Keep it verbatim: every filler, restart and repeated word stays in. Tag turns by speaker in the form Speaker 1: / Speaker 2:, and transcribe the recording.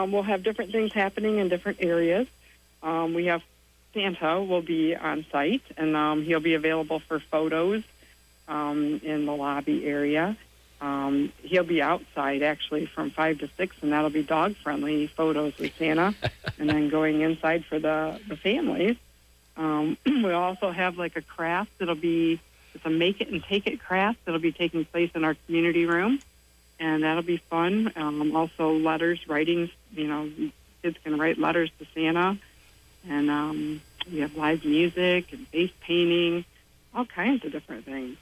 Speaker 1: um, we'll have different things happening in different areas. Um, we have Santa will be on site, and um, he'll be available for photos um, in the lobby area. Um, he'll be outside, actually, from five to six, and that'll be dog-friendly photos with Santa, and then going inside for the, the families. Um, we'll also have, like, a craft that'll be, it's a make-it-and-take-it craft that'll be taking place in our community room, and that'll be fun. Um, also, letters, writings, you know, kids can write letters to Santa, and um, we have live music and face painting, all kinds of different things.